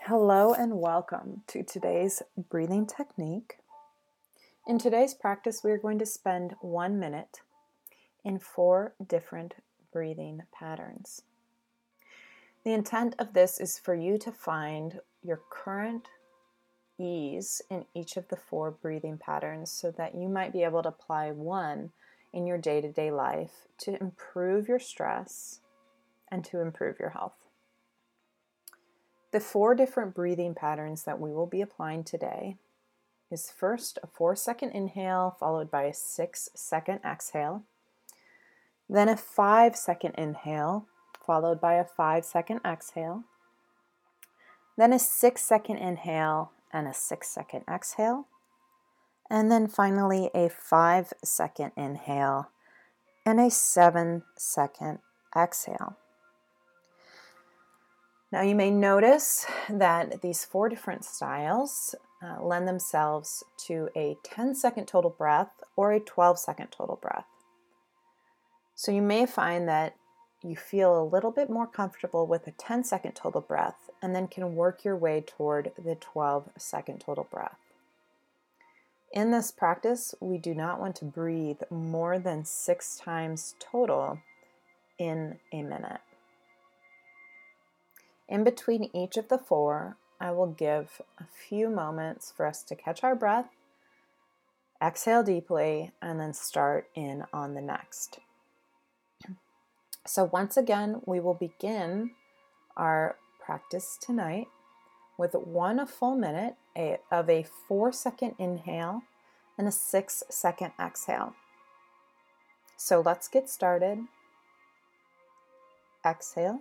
Hello and welcome to today's breathing technique. In today's practice, we are going to spend 1 minute in 4 different breathing patterns. The intent of this is for you to find your current ease in each of the 4 breathing patterns so that you might be able to apply one in your day-to-day life to improve your stress and to improve your health. The 4 different breathing patterns that we will be applying today is first a 4-second inhale followed by a 6-second exhale, then a 5-second inhale followed by a 5-second exhale, then a 6-second inhale and a 6-second exhale, and then finally a 5-second inhale and a 7-second exhale. Now you may notice that these 4 different styles lend themselves to a 10-second total breath or a 12-second total breath. So you may find that you feel a little bit more comfortable with a 10-second total breath and then can work your way toward the 12-second total breath. In this practice, we do not want to breathe more than 6 times total in a minute. In between each of the 4, I will give a few moments for us to catch our breath, exhale deeply, and then start in on the next. So once again, we will begin our practice tonight with 1 full minute of a 4-second inhale and a 6-second exhale. So let's get started. Exhale.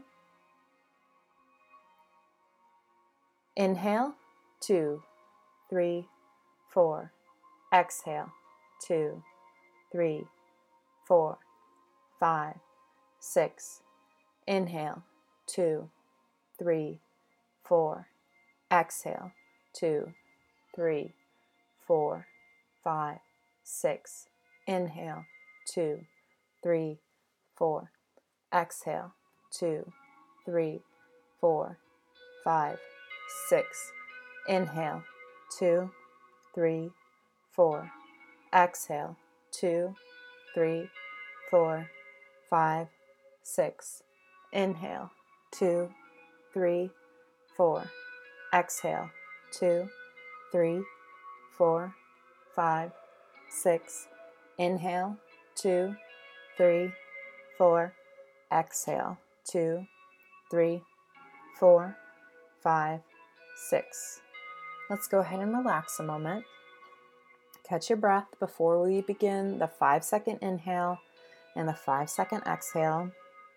Inhale, 2, 3, 4. Exhale, 2, 3, 4, 5, 6. Inhale, 2, 3, 4. Exhale, 2, 3, 4, 5, 6. Inhale, 2, 3, 4. Exhale, 2, 3, 4, 5, 6. Inhale, 2, 3, 4. Exhale, 2, 3, 4, 5, 6. Inhale, 2, 3, 4. Exhale, 2, 3, 4, 5, 6. Inhale, 2, 3, 4. Exhale, 2, 3, 4, 5, 6. Let's go ahead and relax a moment. Catch your breath before we begin the 5-second inhale and the 5-second exhale.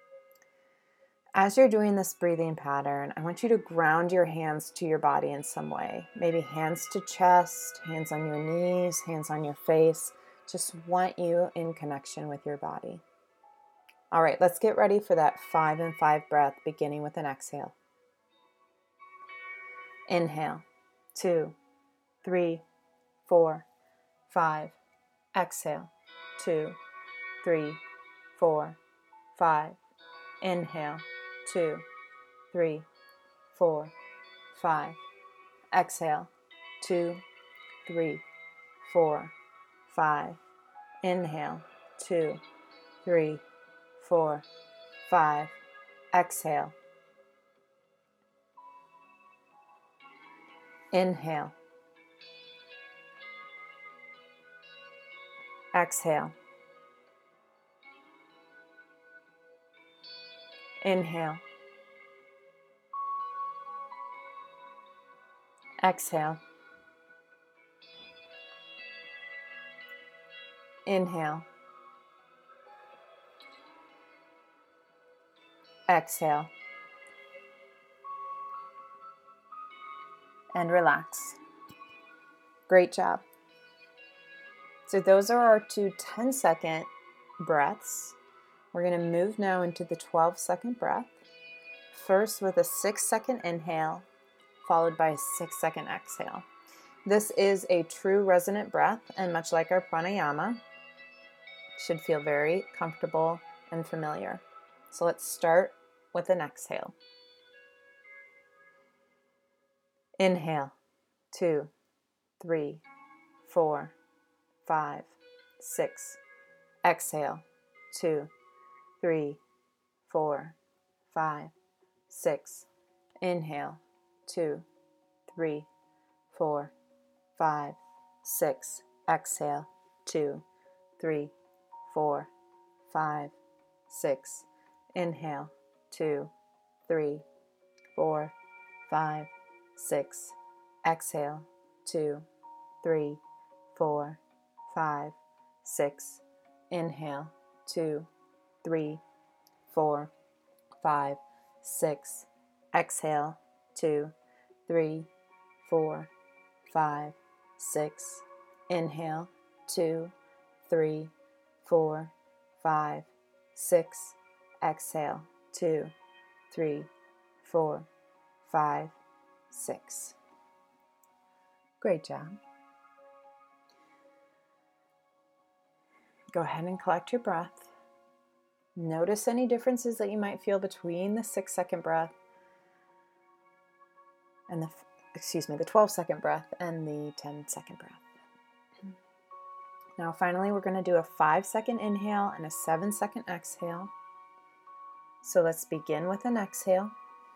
As you're doing this breathing pattern, I want you to ground your hands to your body in some way. Maybe hands to chest, hands on your knees, hands on your face. Just want you in connection with your body. All right, let's get ready for that 5 and 5 breath, beginning with an exhale. Inhale, 2, 3, 4, 5. Exhale, 2, 3, 4, 5. Inhale, 2, 3, 4, 5. Exhale, 2, 3, 4, 5. Inhale, 2, 3, 4, 5. Exhale. Inhale. Exhale. Inhale. Exhale. Inhale. Exhale. And relax. Great job. So those are our 2 10-second breaths. We're going to move now into the 12-second breath. First with a 6-second inhale, followed by a 6-second exhale. This is a true resonant breath, and much like our pranayama, should feel very comfortable and familiar. So let's start with an exhale. Inhale, 2, 3, 4, 5, 6. Exhale, 2, 3, 4, 5, 6. Inhale, 2, 3, 4, 5, 6. Exhale, 2, 3, 4, 5, 6. Inhale, 2, 3, 4, 5, 6. Exhale, 2, 3, 4, 5, 6. Inhale, 2, 3, 4, 5, 6. Exhale, 2, 3, 4, 5, 6. Inhale, 2, 3, 4, 5, 6. Exhale, 2, 3, 4, 5, 6. Great job. Go ahead and collect your breath. Notice any differences that you might feel between the 6-second breath and the 12-second breath and the 10-second breath. Now finally, we're going to do a 5-second inhale and a 7-second exhale. So let's begin with an exhale.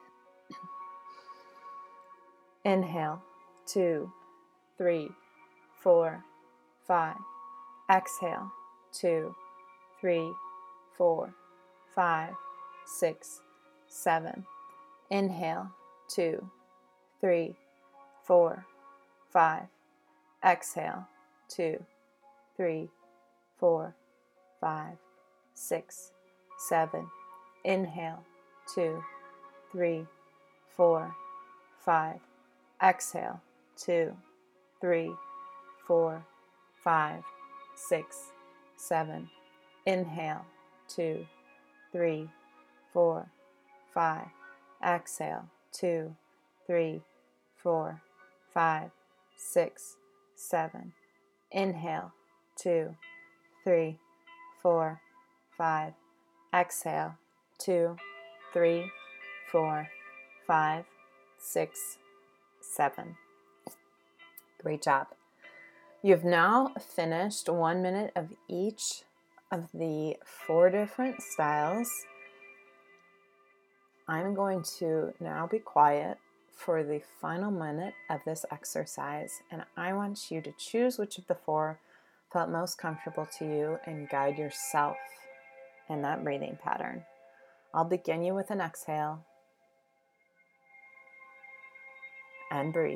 Inhale, 2, 3, 4, 5. Exhale, 2, 3, 4, 5, 6, 7. Inhale, 2, 3, 4, 5. Exhale, 2, 3, 4, 5, 6, 7. Inhale, 2, 3, 4, 5. Exhale, 2, 3, 4, 5, 6, 7. Inhale, 2, 3, 4, 5. Exhale, 2, 3, 4, 5, 6, 7. Inhale, 2, 3, 4, 5. Exhale, 2, 3, 4, 5, 6, 7. Great job. You've now finished 1 minute of each of the 4 different styles. I'm going to now be quiet for the final minute of this exercise, and I want you to choose which of the 4 felt most comfortable to you and guide yourself in that breathing pattern. I'll begin you with an exhale and breathe.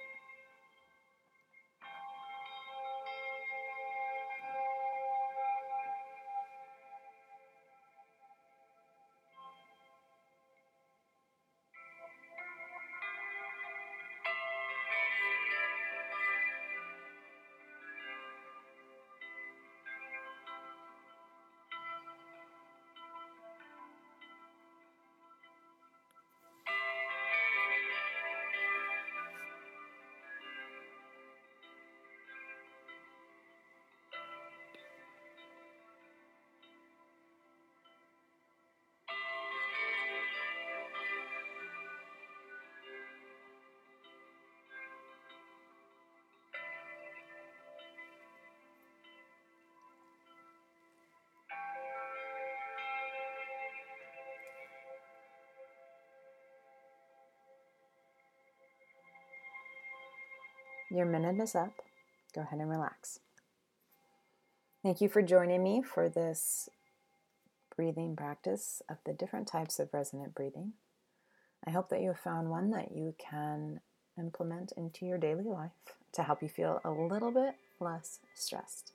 Your minute is up. Go ahead and relax. Thank you for joining me for this breathing practice of the different types of resonant breathing. I hope that you have found one that you can implement into your daily life to help you feel a little bit less stressed.